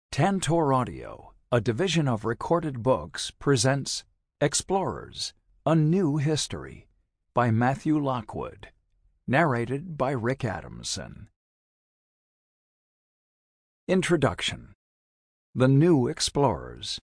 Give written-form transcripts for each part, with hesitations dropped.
Tantor Audio, a division of Recorded Books, presents Explorers, A New History by Matthew Lockwood, narrated by Rick Adamson. Introduction. The New Explorers.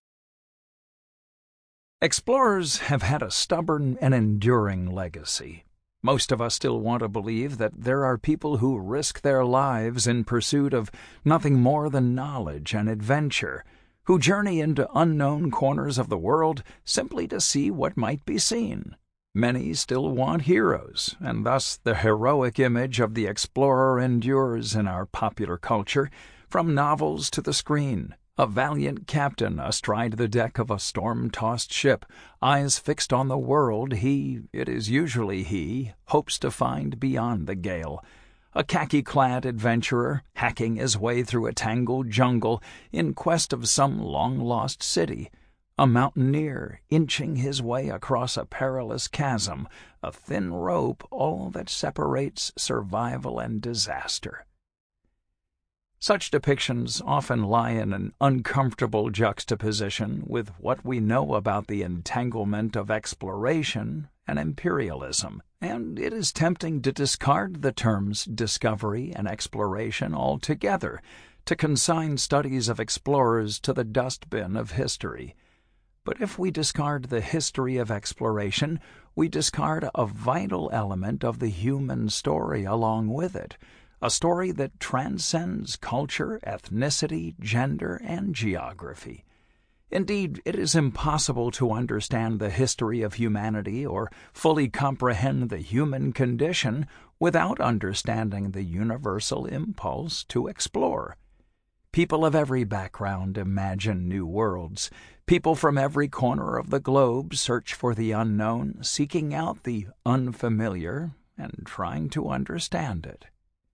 Explorers have had a stubborn and enduring legacy. Most of us still want to believe that there are people who risk their lives in pursuit of nothing more than knowledge and adventure, who journey into unknown corners of the world simply to see what might be seen. Many still want heroes, and thus the heroic image of the explorer endures in our popular culture, from novels to the screen. A valiant captain astride the deck of a storm-tossed ship, eyes fixed on the world it is usually he, hopes to find beyond the gale. A khaki-clad adventurer, hacking his way through a tangled jungle in quest of some long-lost city. A mountaineer, inching his way across a perilous chasm, a thin rope all that separates survival and disaster. Such depictions often lie in an uncomfortable juxtaposition with what we know about the entanglement of exploration and imperialism, and it is tempting to discard the terms discovery and exploration altogether, to consign studies of explorers to the dustbin of history. But if we discard the history of exploration, we discard a vital element of the human story along with it, a story that transcends culture, ethnicity, gender, and geography. Indeed, it is impossible to understand the history of humanity or fully comprehend the human condition without understanding the universal impulse to explore. People of every background imagine new worlds. People from every corner of the globe search for the unknown, seeking out the unfamiliar and trying to understand it.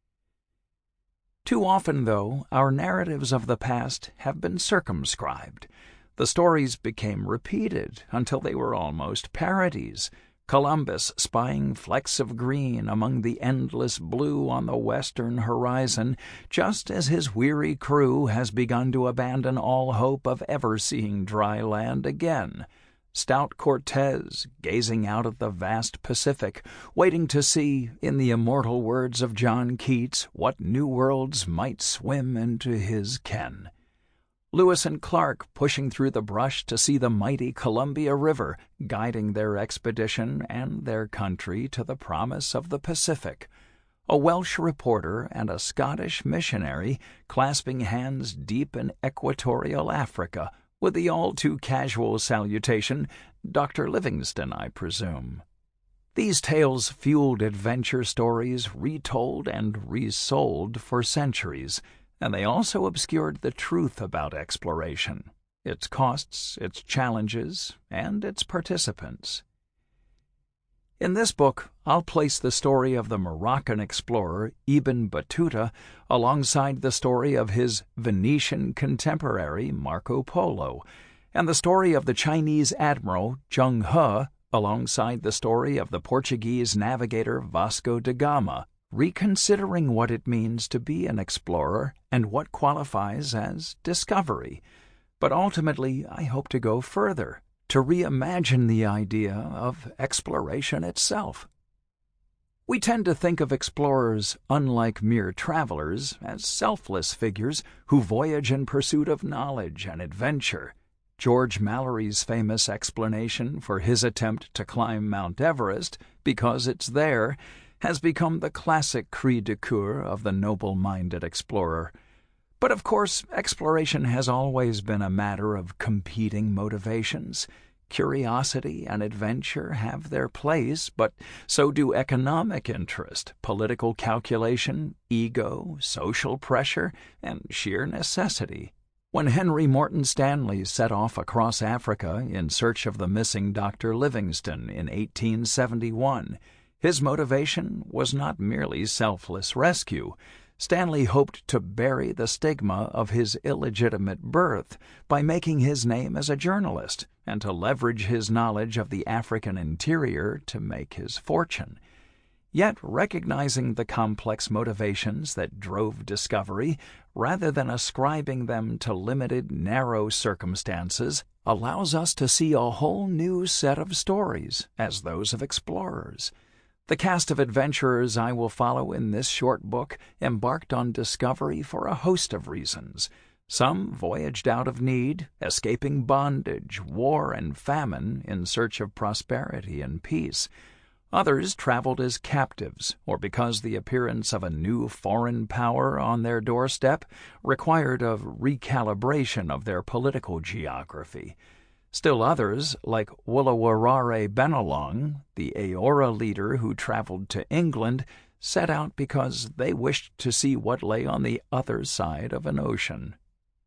Too often, though, our narratives of the past have been circumscribed. The stories became repeated until they were almost parodies. Columbus spying flecks of green among the endless blue on the western horizon, just as his weary crew has begun to abandon all hope of ever seeing dry land again. Stout Cortez, gazing out at the vast Pacific, waiting to see, in the immortal words of John Keats, what new worlds might swim into his ken. Lewis and Clark pushing through the brush to see the mighty Columbia River, guiding their expedition and their country to the promise of the Pacific. A Welsh reporter and a Scottish missionary clasping hands deep in equatorial Africa, with the all-too-casual salutation, "Dr. Livingstone, I presume." These tales fueled adventure stories retold and resold for centuries, and they also obscured the truth about exploration, its costs, its challenges, and its participants. In this book, I'll place the story of the Moroccan explorer Ibn Battuta alongside the story of his Venetian contemporary Marco Polo, and the story of the Chinese admiral Zheng He alongside the story of the Portuguese navigator Vasco da Gama, reconsidering what it means to be an explorer and what qualifies as discovery. But ultimately, I hope to go further, to reimagine the idea of exploration itself. We tend to think of explorers, unlike mere travelers, as selfless figures who voyage in pursuit of knowledge and adventure. George Mallory's famous explanation for his attempt to climb Mount Everest, because it's there, has become the classic cri de coeur of the noble-minded explorer. But of course, exploration has always been a matter of competing motivations. Curiosity and adventure have their place, but so do economic interest, political calculation, ego, social pressure, and sheer necessity. When Henry Morton Stanley set off across Africa in search of the missing Dr. Livingstone in 1871, his motivation was not merely selfless rescue. Stanley hoped to bury the stigma of his illegitimate birth by making his name as a journalist and to leverage his knowledge of the African interior to make his fortune. Yet, recognizing the complex motivations that drove discovery, rather than ascribing them to limited, narrow circumstances, allows us to see a whole new set of stories as those of explorers. The cast of adventurers I will follow in this short book embarked on discovery for a host of reasons. Some voyaged out of need, escaping bondage, war, and famine in search of prosperity and peace. Others traveled as captives, or because the appearance of a new foreign power on their doorstep required a recalibration of their political geography. Still others, like Wulawarare Bennelong, the Eora leader who traveled to England, set out because they wished to see what lay on the other side of an ocean.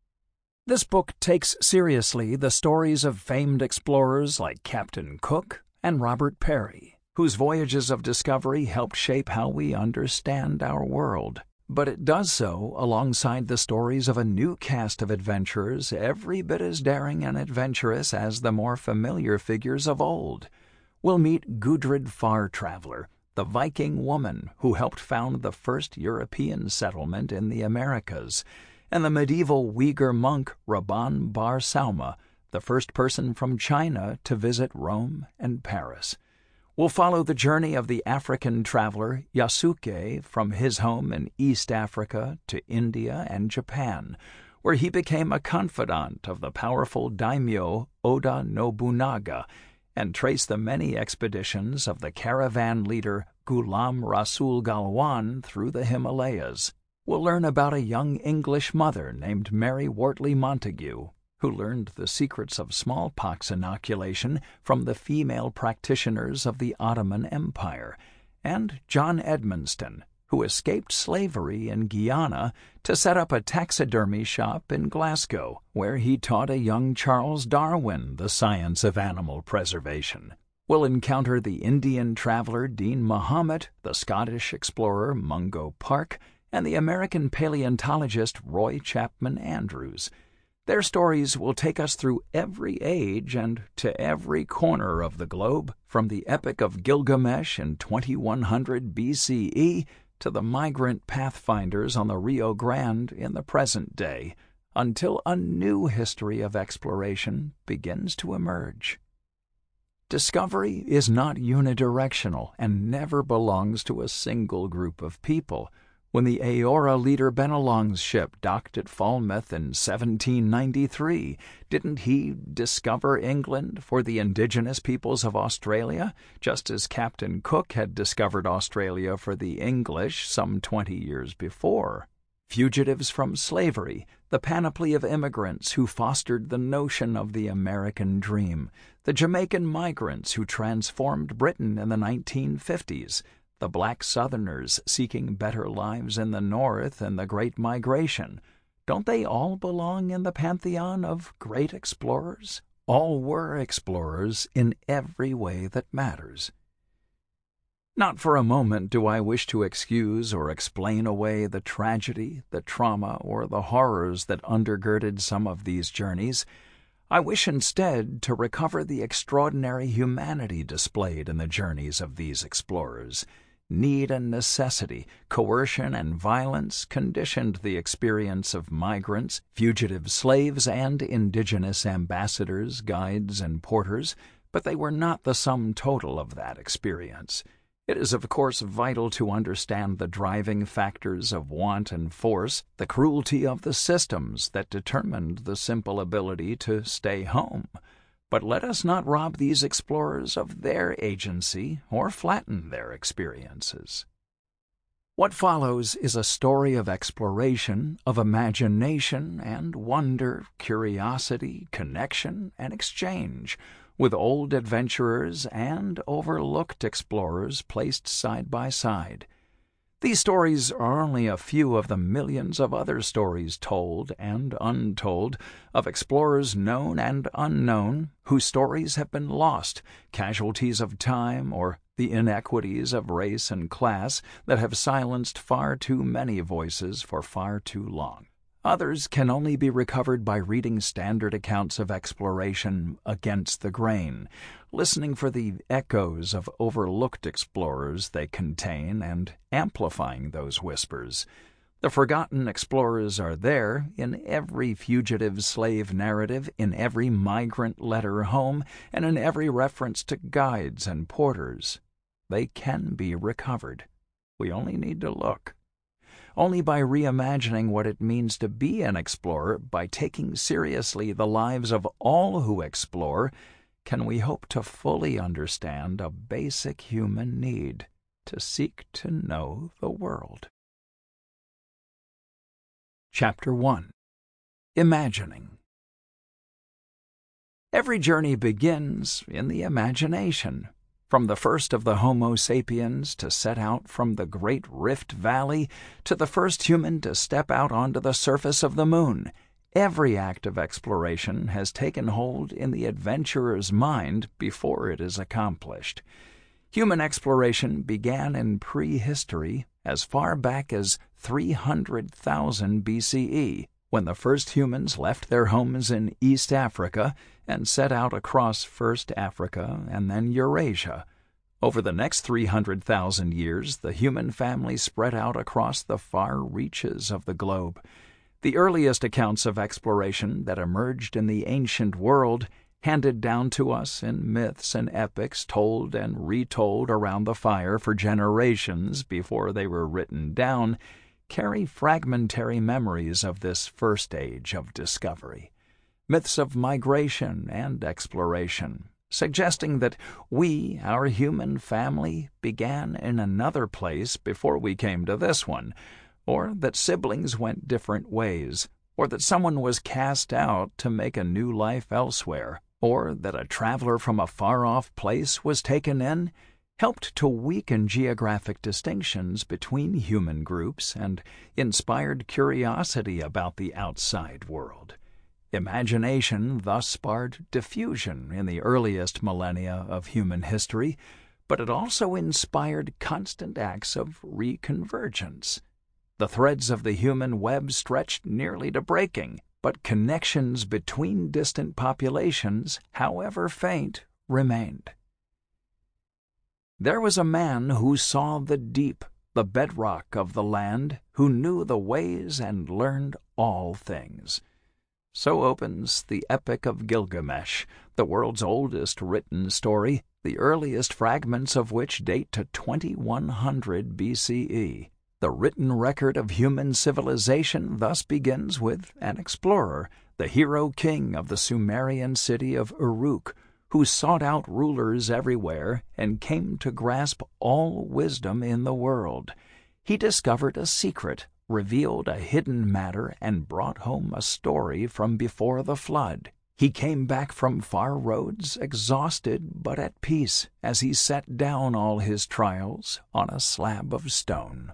This book takes seriously the stories of famed explorers like Captain Cook and Robert Peary, whose voyages of discovery helped shape how we understand our world. But it does so alongside the stories of a new cast of adventurers every bit as daring and adventurous as the more familiar figures of old. We'll meet Gudrid Far-Traveler, the Viking woman who helped found the first European settlement in the Americas, and the medieval Uyghur monk Rabban Bar Sauma, the first person from China to visit Rome and Paris. We'll follow the journey of the African traveler Yasuke from his home in East Africa to India and Japan, where he became a confidant of the powerful daimyo Oda Nobunaga, and trace the many expeditions of the caravan leader Ghulam Rasul Galwan through the Himalayas. We'll learn about a young English mother named Mary Wortley Montagu, who learned the secrets of smallpox inoculation from the female practitioners of the Ottoman Empire, and John Edmonston, who escaped slavery in Guyana to set up a taxidermy shop in Glasgow, where he taught a young Charles Darwin the science of animal preservation. We'll encounter the Indian traveler Dean Muhammad, the Scottish explorer Mungo Park, and the American paleontologist Roy Chapman Andrews. Their stories will take us through every age and to every corner of the globe, from the Epic of Gilgamesh in 2100 BCE to the migrant pathfinders on the Rio Grande in the present day, until a new history of exploration begins to emerge. Discovery is not unidirectional and never belongs to a single group of people. When the Eora leader Bennelong's ship docked at Falmouth in 1793, didn't he discover England for the indigenous peoples of Australia, just as Captain Cook had discovered Australia for the English some 20 years before? Fugitives from slavery, the panoply of immigrants who fostered the notion of the American dream, the Jamaican migrants who transformed Britain in the 1950s, the black Southerners seeking better lives in the North and the Great Migration. Don't they all belong in the pantheon of great explorers? All were explorers in every way that matters. Not for a moment do I wish to excuse or explain away the tragedy, the trauma, or the horrors that undergirded some of these journeys. I wish instead to recover the extraordinary humanity displayed in the journeys of these explorers. Need and necessity, coercion and violence conditioned the experience of migrants, fugitive slaves, and indigenous ambassadors, guides, and porters, but they were not the sum total of that experience. It is, of course, vital to understand the driving factors of want and force, the cruelty of the systems that determined the simple ability to stay home. But let us not rob these explorers of their agency or flatten their experiences. What follows is a story of exploration, of imagination and wonder, curiosity, connection, and exchange, with old adventurers and overlooked explorers placed side by side. These stories are only a few of the millions of other stories told and untold of explorers known and unknown whose stories have been lost, casualties of time or the inequities of race and class that have silenced far too many voices for far too long. Others can only be recovered by reading standard accounts of exploration against the grain, listening for the echoes of overlooked explorers they contain and amplifying those whispers. The forgotten explorers are there in every fugitive slave narrative, in every migrant letter home, and in every reference to guides and porters. They can be recovered. We only need to look. Only by reimagining what it means to be an explorer, by taking seriously the lives of all who explore, can we hope to fully understand a basic human need to seek to know the world. Chapter 1. Imagining. Every journey begins in the imagination. From the first of the Homo sapiens to set out from the Great Rift Valley to the first human to step out onto the surface of the moon, every act of exploration has taken hold in the adventurer's mind before it is accomplished. Human exploration began in prehistory as far back as 300,000 BCE, when the first humans left their homes in East Africa and set out across first Africa and then Eurasia. Over the next 300,000 years, the human family spread out across the far reaches of the globe. The earliest accounts of exploration that emerged in the ancient world, handed down to us in myths and epics told and retold around the fire for generations before they were written down, carry fragmentary memories of this first age of discovery. Myths of migration and exploration, suggesting that we, our human family, began in another place before we came to this one, or that siblings went different ways, or that someone was cast out to make a new life elsewhere, or that a traveler from a far-off place was taken in, helped to weaken geographic distinctions between human groups and inspired curiosity about the outside world. Imagination thus sparked diffusion in the earliest millennia of human history, but it also inspired constant acts of reconvergence. The threads of the human web stretched nearly to breaking, but connections between distant populations, however faint, remained. There was a man who saw the deep, the bedrock of the land, who knew the ways and learned all things. So opens the Epic of Gilgamesh, the world's oldest written story, the earliest fragments of which date to 2100 BCE. The written record of human civilization thus begins with an explorer, the hero king of the Sumerian city of Uruk, who sought out rulers everywhere and came to grasp all wisdom in the world. He discovered a secret, revealed a hidden matter, and brought home a story from before the flood. He came back from far roads, exhausted but at peace, as he set down all his trials on a slab of stone.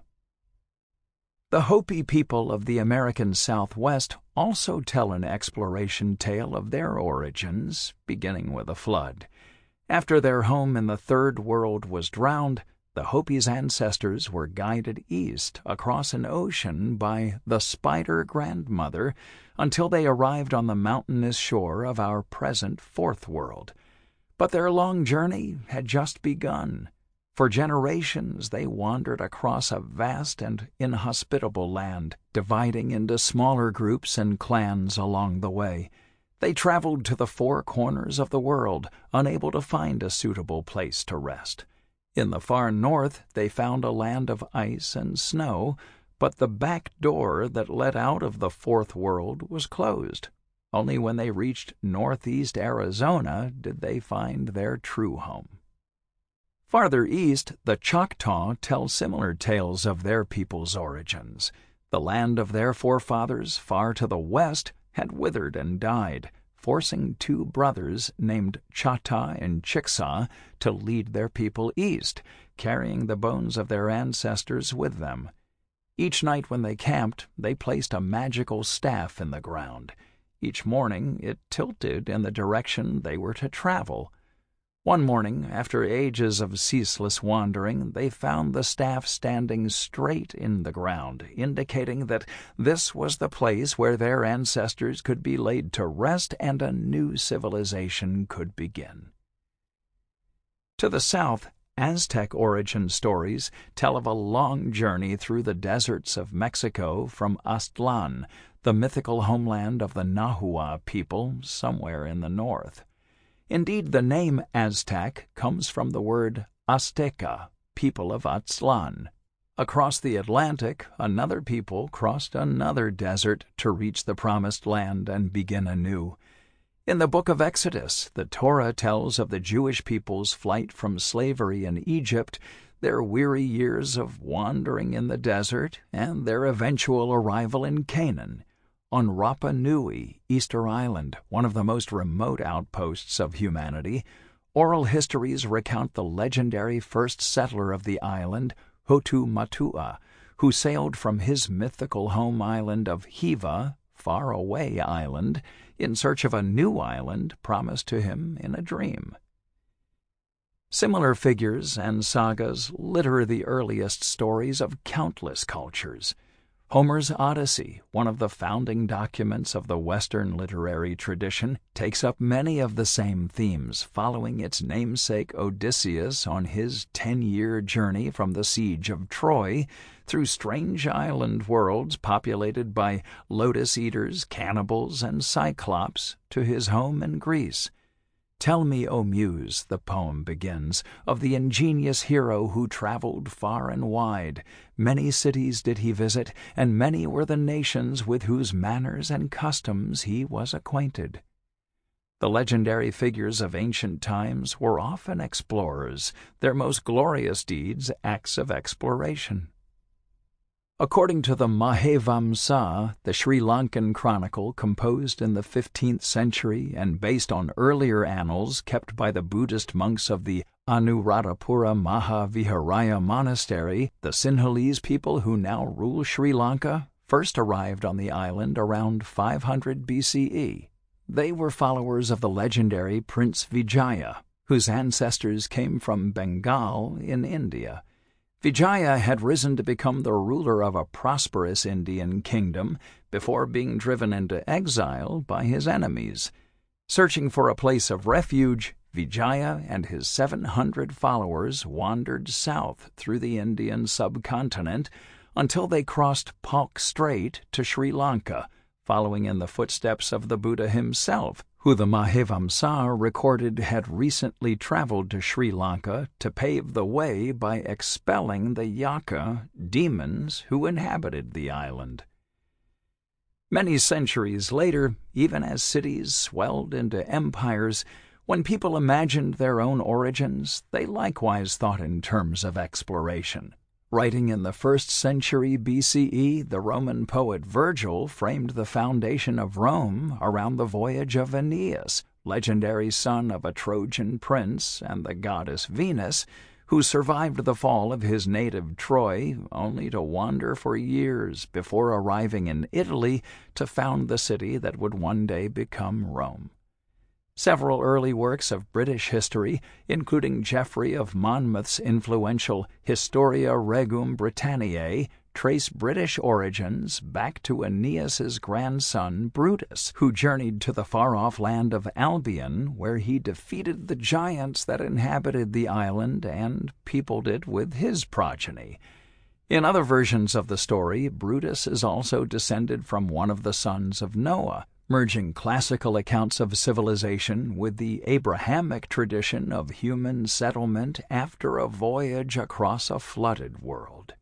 The Hopi people of the American Southwest also tell an exploration tale of their origins, beginning with a flood. After their home in the Third World was drowned, the Hopi's ancestors were guided east across an ocean by the Spider Grandmother until they arrived on the mountainous shore of our present Fourth World. But their long journey had just begun. For generations they wandered across a vast and inhospitable land, dividing into smaller groups and clans along the way. They traveled to the four corners of the world, unable to find a suitable place to rest. In the far north they found a land of ice and snow, but the back door that led out of the Fourth World was closed. Only when they reached northeast Arizona did they find their true home. Farther east, the Choctaw tell similar tales of their people's origins. The land of their forefathers, far to the west, had withered and died, forcing two brothers named Chata and Chickasaw to lead their people east, carrying the bones of their ancestors with them. Each night when they camped, they placed a magical staff in the ground. Each morning it tilted in the direction they were to travel. One morning, after ages of ceaseless wandering, they found the staff standing straight in the ground, indicating that this was the place where their ancestors could be laid to rest and a new civilization could begin. To the south, Aztec origin stories tell of a long journey through the deserts of Mexico from Aztlan, the mythical homeland of the Nahua people somewhere in the north. Indeed, the name Aztec comes from the word Azteca, people of Aztlan. Across the Atlantic, another people crossed another desert to reach the Promised Land and begin anew. In the book of Exodus, the Torah tells of the Jewish people's flight from slavery in Egypt, their weary years of wandering in the desert, and their eventual arrival in Canaan. On Rapa Nui, Easter Island, one of the most remote outposts of humanity, oral histories recount the legendary first settler of the island, Hotu Matua, who sailed from his mythical home island of Hiva, Faraway Island, in search of a new island promised to him in a dream. Similar figures and sagas litter the earliest stories of countless cultures. Homer's Odyssey, one of the founding documents of the Western literary tradition, takes up many of the same themes, following its namesake Odysseus on his 10-year journey from the siege of Troy through strange island worlds populated by lotus-eaters, cannibals, and cyclops to his home in Greece. "Tell me, O Muse," the poem begins, "of the ingenious hero who traveled far and wide. Many cities did he visit, and many were the nations with whose manners and customs he was acquainted." The legendary figures of ancient times were often explorers, their most glorious deeds acts of exploration. According to the Mahevamsa, the Sri Lankan chronicle composed in the 15th century and based on earlier annals kept by the Buddhist monks of the Anuradhapura Mahaviharaya Monastery, the Sinhalese people who now rule Sri Lanka first arrived on the island around 500 BCE. They were followers of the legendary Prince Vijaya, whose ancestors came from Bengal in India. Vijaya had risen to become the ruler of a prosperous Indian kingdom before being driven into exile by his enemies. Searching for a place of refuge, Vijaya and his 700 followers wandered south through the Indian subcontinent until they crossed Palk Strait to Sri Lanka, following in the footsteps of the Buddha himself, who the Mahevamsa recorded had recently traveled to Sri Lanka to pave the way by expelling the Yaka, demons who inhabited the island. Many centuries later, even as cities swelled into empires, when people imagined their own origins, they likewise thought in terms of exploration. Writing in the 1st century BCE, the Roman poet Virgil framed the foundation of Rome around the voyage of Aeneas, legendary son of a Trojan prince and the goddess Venus, who survived the fall of his native Troy only to wander for years before arriving in Italy to found the city that would one day become Rome. Several early works of British history, including Geoffrey of Monmouth's influential Historia Regum Britanniae, trace British origins back to Aeneas's grandson Brutus, who journeyed to the far-off land of Albion, where he defeated the giants that inhabited the island and peopled it with his progeny. In other versions of the story, Brutus is also descended from one of the sons of Noah, merging classical accounts of civilization with the Abrahamic tradition of human settlement after a voyage across a flooded world.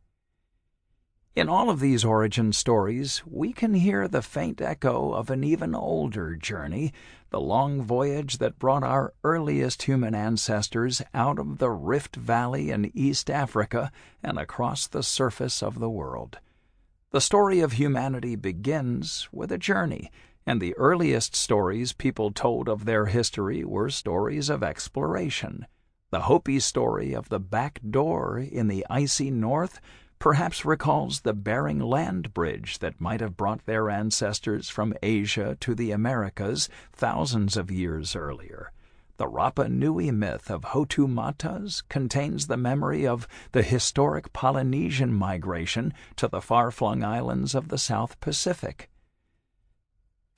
In all of these origin stories, we can hear the faint echo of an even older journey, the long voyage that brought our earliest human ancestors out of the Rift Valley in East Africa and across the surface of the world. The story of humanity begins with a journey, and the earliest stories people told of their history were stories of exploration. The Hopi story of the back door in the icy north perhaps recalls the Bering Land Bridge that might have brought their ancestors from Asia to the Americas thousands of years earlier. The Rapa Nui myth of Hotu Matas contains the memory of the historic Polynesian migration to the far-flung islands of the South Pacific.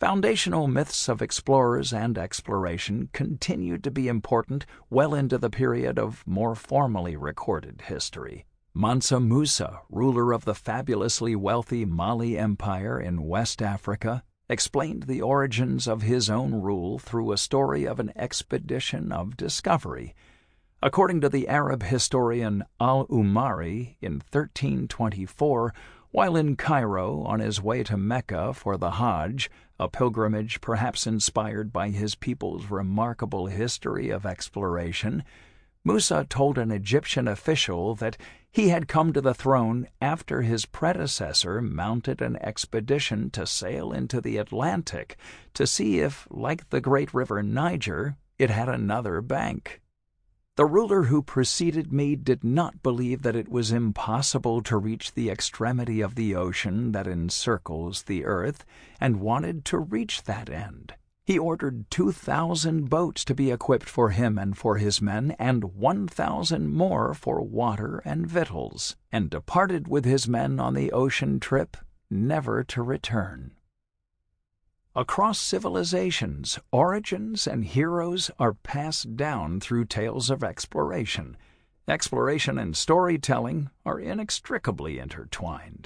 Foundational myths of explorers and exploration continued to be important well into the period of more formally recorded history. Mansa Musa, ruler of the fabulously wealthy Mali Empire in West Africa, explained the origins of his own rule through a story of an expedition of discovery. According to the Arab historian al-Umari, in 1324, while in Cairo on his way to Mecca for the Hajj, a pilgrimage perhaps inspired by his people's remarkable history of exploration, Musa told an Egyptian official that he had come to the throne after his predecessor mounted an expedition to sail into the Atlantic to see if, like the great river Niger, it had another bank. The ruler who preceded me did not believe that it was impossible to reach the extremity of the ocean that encircles the earth, and wanted to reach that end. He ordered 2,000 boats to be equipped for him and for his men, and 1,000 more for water and victuals, and departed with his men on the ocean trip, never to return. Across civilizations, origins and heroes are passed down through tales of exploration. Exploration and storytelling are inextricably intertwined.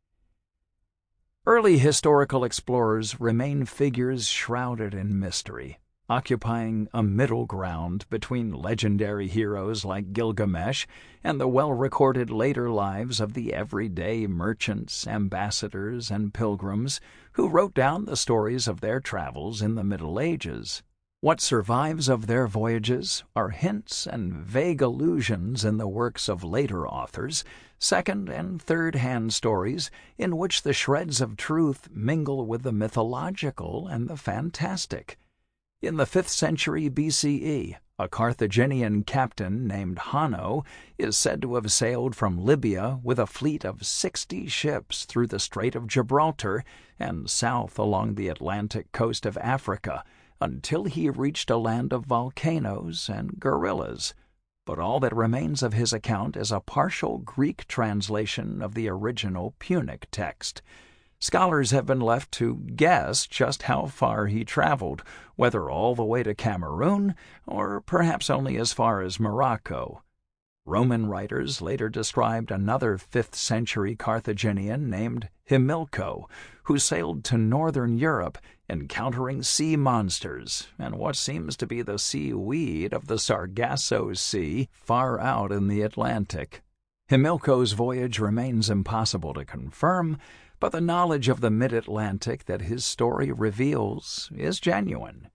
Early historical explorers remain figures shrouded in mystery, occupying a middle ground between legendary heroes like Gilgamesh and the well-recorded later lives of the everyday merchants, ambassadors, and pilgrims who wrote down the stories of their travels in the Middle Ages. What survives of their voyages are hints and vague allusions in the works of later authors, second- and third-hand stories in which the shreds of truth mingle with the mythological and the fantastic. In the 5th century BCE, a Carthaginian captain named Hanno is said to have sailed from Libya with a fleet of 60 ships through the Strait of Gibraltar and south along the Atlantic coast of Africa, until he reached a land of volcanoes and gorillas. But all that remains of his account is a partial Greek translation of the original Punic text. Scholars have been left to guess just how far he traveled, whether all the way to Cameroon or perhaps only as far as Morocco. Roman writers later described another 5th-century Carthaginian named Himilco, who sailed to northern Europe, encountering sea monsters and what seems to be the seaweed of the Sargasso Sea far out in the Atlantic. Himilco's voyage remains impossible to confirm, but the knowledge of the mid-Atlantic that his story reveals is genuine.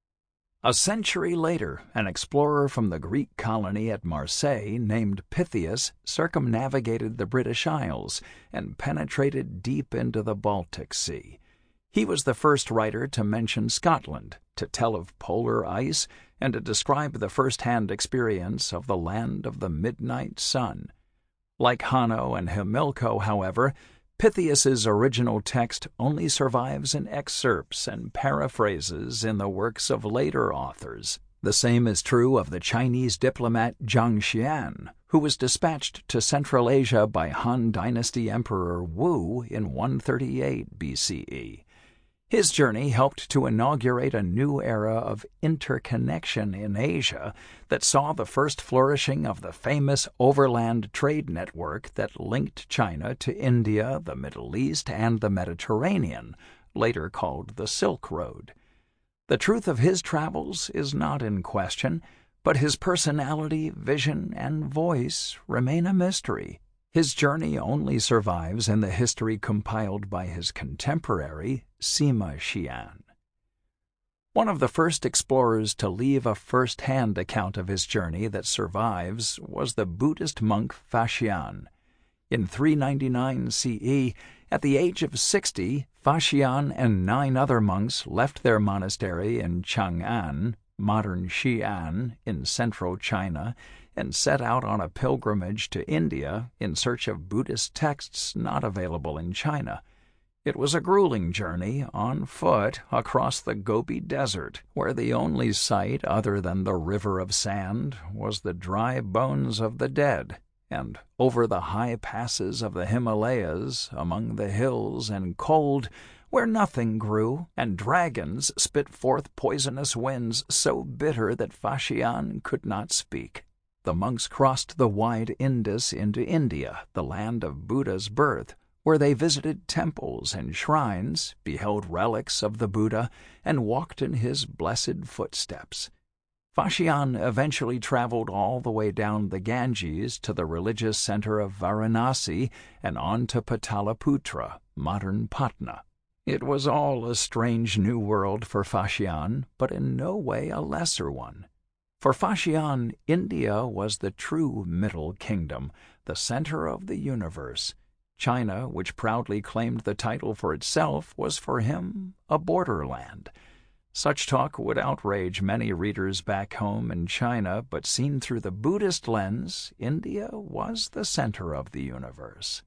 A century later, an explorer from the Greek colony at Marseille named Pytheas circumnavigated the British Isles and penetrated deep into the Baltic Sea. He was the first writer to mention Scotland, to tell of polar ice, and to describe the first-hand experience of the land of the midnight sun. Like Hanno and Himilco, however, Pytheas's original text only survives in excerpts and paraphrases in the works of later authors. The same is true of the Chinese diplomat Zhang Xian, who was dispatched to Central Asia by Han Dynasty Emperor Wu in 138 BCE. His journey helped to inaugurate a new era of interconnection in Asia that saw the first flourishing of the famous overland trade network that linked China to India, the Middle East, and the Mediterranean, later called the Silk Road. The truth of his travels is not in question, but his personality, vision, and voice remain a mystery. His journey only survives in the history compiled by his contemporary, Sima Qian. One of the first explorers to leave a first-hand account of his journey that survives was the Buddhist monk Faxian. In 399 CE, at the age of 60, Faxian and 9 other monks left their monastery in Chang'an, modern Xi'an, in central China, and set out on a pilgrimage to India in search of Buddhist texts not available in China. It was a grueling journey on foot across the Gobi Desert, where the only sight other than the river of sand was the dry bones of the dead, and over the high passes of the Himalayas, among the hills and cold, where nothing grew, and dragons spit forth poisonous winds so bitter that Faxian could not speak. The monks crossed the wide Indus into India, the land of Buddha's birth, where they visited temples and shrines, beheld relics of the Buddha, and walked in his blessed footsteps. Faxian eventually traveled all the way down the Ganges to the religious center of Varanasi and on to Pataliputra, modern Patna. It was all a strange new world for Faxian, but in no way a lesser one. For Faxian, India was the true Middle Kingdom, the center of the universe. China, which proudly claimed the title for itself, was for him a borderland. Such talk would outrage many readers back home in China, but seen through the Buddhist lens, India was the center of the universe.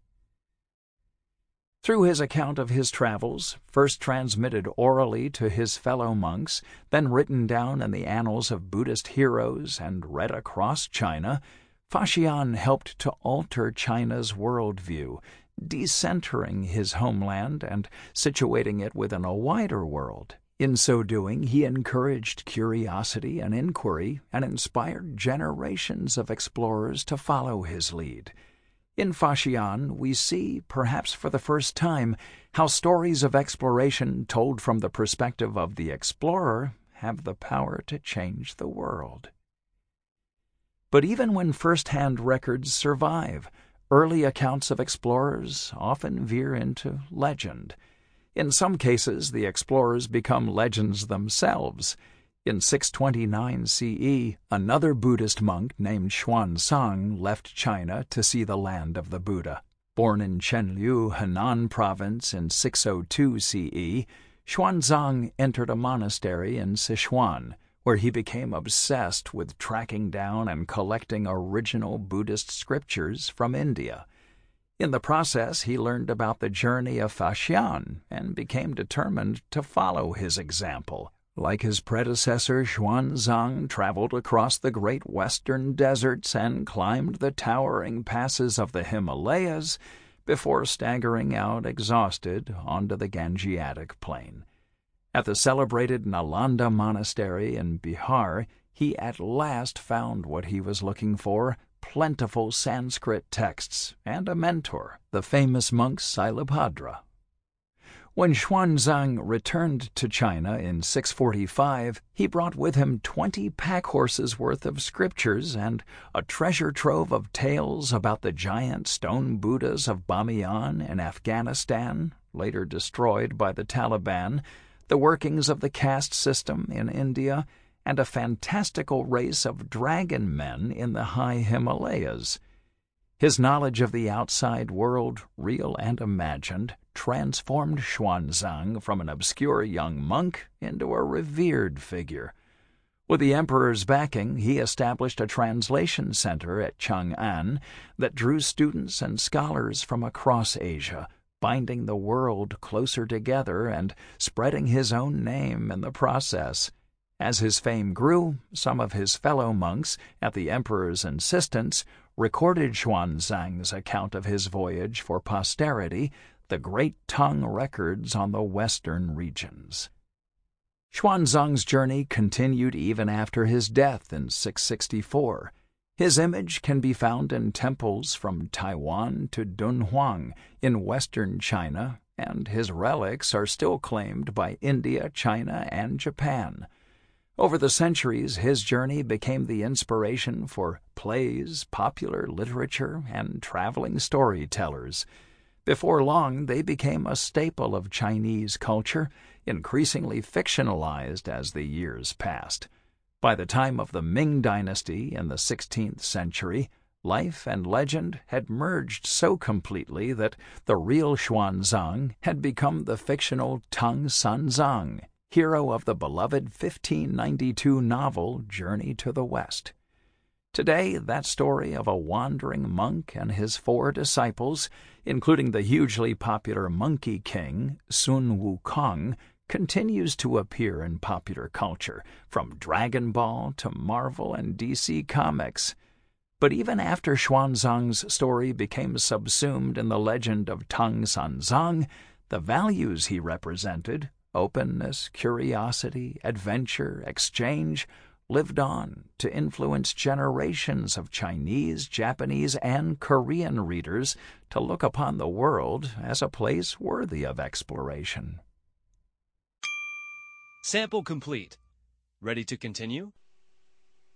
Through his account of his travels, first transmitted orally to his fellow monks, then written down in the annals of Buddhist heroes and read across China, Faxian helped to alter China's worldview, decentering his homeland and situating it within a wider world. In so doing, he encouraged curiosity and inquiry and inspired generations of explorers to follow his lead. In Faxian, we see, perhaps for the first time, how stories of exploration told from the perspective of the explorer have the power to change the world. But even when first-hand records survive, early accounts of explorers often veer into legend. In some cases, the explorers become legends themselves. In 629 CE, another Buddhist monk named Xuanzang left China to see the land of the Buddha. Born in Chenliu, Henan province in 602 CE, Xuanzang entered a monastery in Sichuan, where he became obsessed with tracking down and collecting original Buddhist scriptures from India. In the process, he learned about the journey of Faxian and became determined to follow his example. Like his predecessor, Xuanzang traveled across the great western deserts and climbed the towering passes of the Himalayas before staggering out exhausted onto the Gangetic plain. At the celebrated Nalanda Monastery in Bihar, he at last found what he was looking for: plentiful Sanskrit texts and a mentor, the famous monk Silabhadra. When Xuanzang returned to China in 645, he brought with him 20 pack horses worth of scriptures and a treasure trove of tales about the giant stone Buddhas of Bamiyan in Afghanistan, later destroyed by the Taliban, the workings of the caste system in India, and a fantastical race of dragon men in the high Himalayas. His knowledge of the outside world, real and imagined, transformed Xuanzang from an obscure young monk into a revered figure. With the emperor's backing, he established a translation center at Chang'an that drew students and scholars from across Asia, binding the world closer together and spreading his own name in the process. As his fame grew, some of his fellow monks, at the emperor's insistence, recorded Xuanzang's account of his voyage for posterity, the Great Tang records on the western regions. Xuanzang's journey continued even after his death in 664. His image can be found in temples from Taiwan to Dunhuang in western China, and his relics are still claimed by India, China, and Japan. Over the centuries, his journey became the inspiration for plays, popular literature, and traveling storytellers. Before long, they became a staple of Chinese culture, increasingly fictionalized as the years passed. By the time of the Ming Dynasty in the 16th century, life and legend had merged so completely that the real Xuanzang had become the fictional Tang Sanzang, hero of the beloved 1592 novel Journey to the West. Today, that story of a wandering monk and his 4 disciples, including the hugely popular Monkey King, Sun Wukong, continues to appear in popular culture, from Dragon Ball to Marvel and DC Comics. But even after Xuanzang's story became subsumed in the legend of Tang Sanzang, The values he represented, openness, curiosity, adventure, exchange, lived on to influence generations of Chinese, Japanese, and Korean readers to look upon the world as a place worthy of exploration. Sample complete. Ready to continue?